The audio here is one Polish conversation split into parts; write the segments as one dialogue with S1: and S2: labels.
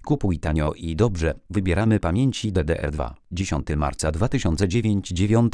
S1: Kupuj tanio i dobrze. Wybieramy pamięci DDR2. 10 marca 2009,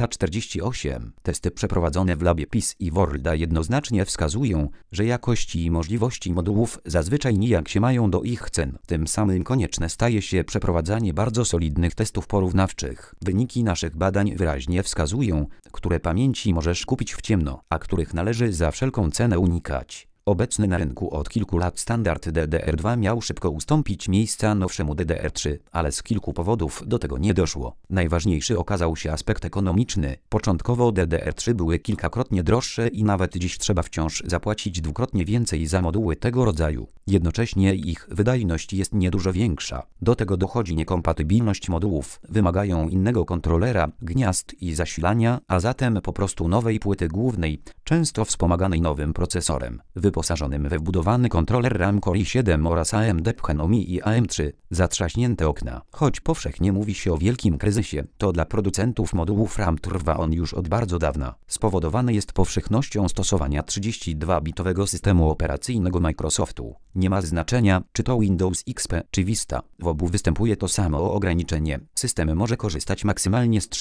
S1: 9:48. Testy przeprowadzone w labie PIS i Worlda jednoznacznie wskazują, że jakość i możliwości modułów zazwyczaj nijak się mają do ich cen. Tym samym konieczne staje się przeprowadzanie bardzo solidnych testów porównawczych. Wyniki naszych badań wyraźnie wskazują, które pamięci możesz kupić w ciemno, a których należy za wszelką cenę unikać. Obecny na rynku od kilku lat standard DDR2 miał szybko ustąpić miejsca nowszemu DDR3, ale z kilku powodów do tego nie doszło. Najważniejszy okazał się aspekt ekonomiczny. Początkowo DDR3 były kilkakrotnie droższe i nawet dziś trzeba wciąż zapłacić dwukrotnie więcej za moduły tego rodzaju. Jednocześnie ich wydajność jest niedużo większa. Do tego dochodzi niekompatybilność modułów, wymagają innego kontrolera, gniazd i zasilania, a zatem po prostu nowej płyty głównej, często wspomaganej nowym procesorem wyposażonym we wbudowany kontroler RAM Core i7 oraz AMD Phenom-i AM3. Zatrzaśnięte okna. Choć powszechnie mówi się o wielkim kryzysie, to dla producentów modułów RAM trwa on już od bardzo dawna. Spowodowany jest powszechnością stosowania 32-bitowego systemu operacyjnego Microsoftu. Nie ma znaczenia, czy to Windows XP czy Vista. W obu występuje to samo ograniczenie. System może korzystać maksymalnie z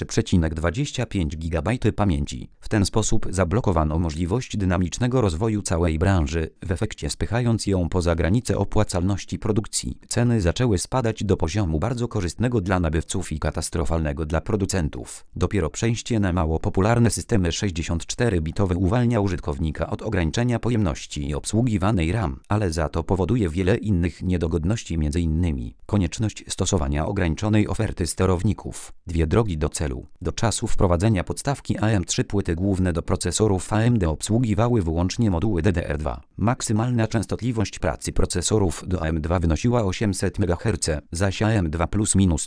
S1: 3,25 GB pamięci. W ten sposób zablokowano możliwość dynamicznego rozwoju całej branży, w efekcie spychając ją poza granice opłacalności produkcji. Ceny zaczęły spadać do poziomu bardzo korzystnego dla nabywców i katastrofalnego dla producentów. Dopiero przejście na mało popularne systemy 64-bitowe uwalnia użytkownika od ograniczenia pojemności obsługiwanej RAM, ale za to powoduje wiele innych niedogodności, m.in. konieczność stosowania ograniczonej oferty sterowników. Dwie drogi do celu. Do czasu wprowadzenia podstawki AM3 płyty główne do procesorów AMD obsługiwały wyłącznie moduły DDR2. Maksymalna częstotliwość pracy procesorów do AM2 wynosiła 800 MHz, zaś AM2 plus-minus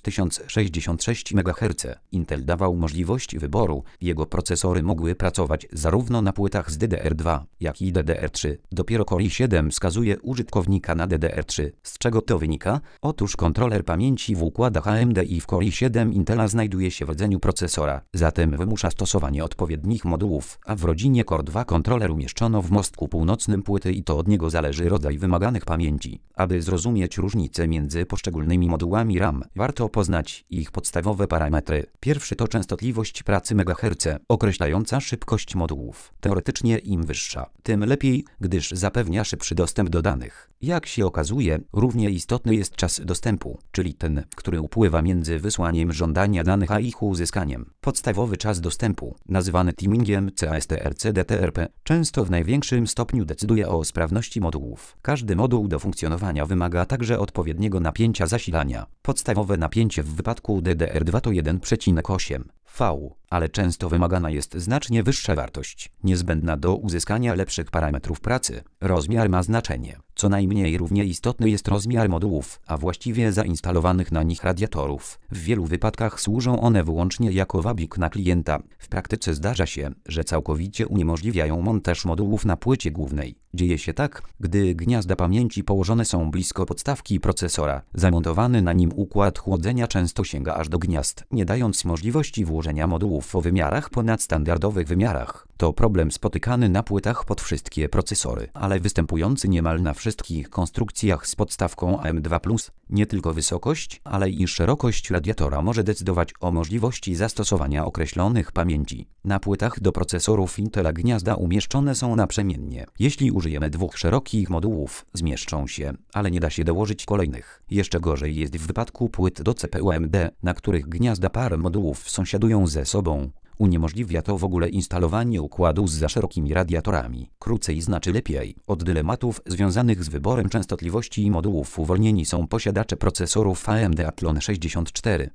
S1: 1066 MHz. Intel dawał możliwość wyboru. Jego procesory mogły pracować zarówno na płytach z DDR2, jak i DDR3. Dopiero Core i7 wskazuje użytkownika na DDR3. Z czego to wynika? Otóż kontroler pamięci w układach AMD i w Core i7 Intela znajduje się w rdzeniu procesora, zatem wymusza stosowanie odpowiednich modułów, a w rodzinie Core 2 kontroler umieszczono w mostku północnym płyty i to od niego zależy rodzaj wymaganych pamięci. Aby zrozumieć różnice między poszczególnymi modułami RAM, warto poznać ich podstawowe parametry. Pierwszy to częstotliwość pracy MHz, określająca szybkość modułów. Teoretycznie im wyższa, tym lepiej, gdyż zapewnia szybszy dostęp do danych. Jak się okazuje, równie istotny jest czas dostępu, czyli ten, który upływa między wysłaniem żądania danych a ich uzyskaniem. Podstawowy czas dostępu, nazywany timingiem CASTRC-DTRP, często w największym stopniu decyduje o sprawności modułów. Każdy moduł do funkcjonowania wymaga także odpowiedniego napięcia zasilania. Podstawowe napięcie w wypadku DDR2 to 1,8 V, ale często wymagana jest znacznie wyższa wartość, niezbędna do uzyskania lepszych parametrów pracy. Rozmiar ma znaczenie. Co najmniej równie istotny jest rozmiar modułów, a właściwie zainstalowanych na nich radiatorów. W wielu wypadkach służą one wyłącznie jako wabik na klienta. W praktyce zdarza się, że całkowicie uniemożliwiają montaż modułów na płycie głównej. Dzieje się tak, gdy gniazda pamięci położone są blisko podstawki procesora. Zamontowany na nim układ chłodzenia często sięga aż do gniazd, nie dając możliwości włożenia modułów o wymiarach ponad standardowych wymiarach. To problem spotykany na płytach pod wszystkie procesory, ale występujący niemal na wszystkich konstrukcjach z podstawką AM2+. Nie tylko wysokość, ale i szerokość radiatora może decydować o możliwości zastosowania określonych pamięci. Na płytach do procesorów Intela gniazda umieszczone są naprzemiennie. Jeśli użyjemy dwóch szerokich modułów, zmieszczą się, ale nie da się dołożyć kolejnych. Jeszcze gorzej jest w wypadku płyt do CPU AMD, na których gniazda par modułów sąsiadują ze sobą. Uniemożliwia to w ogóle instalowanie układu z za szerokimi radiatorami. Krócej znaczy lepiej. Od dylematów związanych z wyborem częstotliwości modułów uwolnieni są posiadacze procesorów AMD Athlon 64,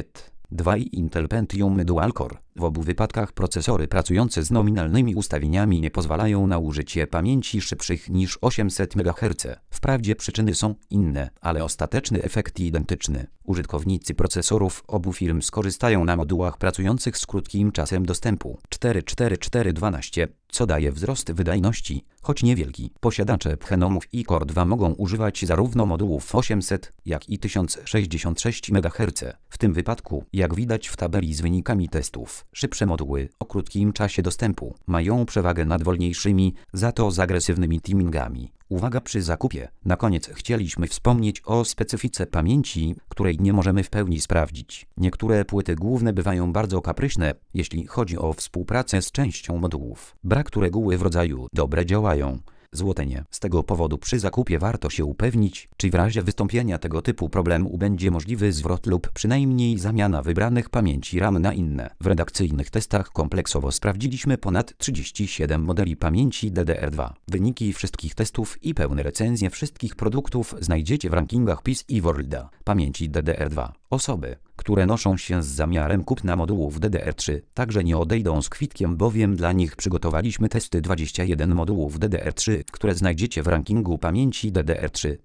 S1: Z2 i Intel Pentium Dual Core. W obu wypadkach procesory pracujące z nominalnymi ustawieniami nie pozwalają na użycie pamięci szybszych niż 800 MHz. Wprawdzie przyczyny są inne, ale ostateczny efekt identyczny. Użytkownicy procesorów obu firm skorzystają na modułach pracujących z krótkim czasem dostępu 44412, co daje wzrost wydajności, choć niewielki. Posiadacze Phenomów i Core 2 mogą używać zarówno modułów 800, jak i 1066 MHz. W tym wypadku, jak widać w tabeli z wynikami testów, Szybsze moduły o krótkim czasie dostępu mają przewagę nad wolniejszymi, za to z agresywnymi timingami. Uwaga przy zakupie. Na koniec chcieliśmy wspomnieć o specyfice pamięci, której nie możemy w pełni sprawdzić. Niektóre płyty główne bywają bardzo kapryśne, jeśli chodzi o współpracę z częścią modułów. Brak tu reguły w rodzaju dobre działają. Złotenie. Z tego powodu przy zakupie warto się upewnić, czy w razie wystąpienia tego typu problemu będzie możliwy zwrot lub przynajmniej zamiana wybranych pamięci RAM na inne. W redakcyjnych testach kompleksowo sprawdziliśmy ponad 37 modeli pamięci DDR2. Wyniki wszystkich testów i pełne recenzje wszystkich produktów znajdziecie w rankingach PIS i Worlda pamięci DDR2. Osoby, które noszą się z zamiarem kupna modułów DDR3, także nie odejdą z kwitkiem, bowiem dla nich przygotowaliśmy testy 21 modułów DDR3, które znajdziecie w rankingu pamięci DDR3.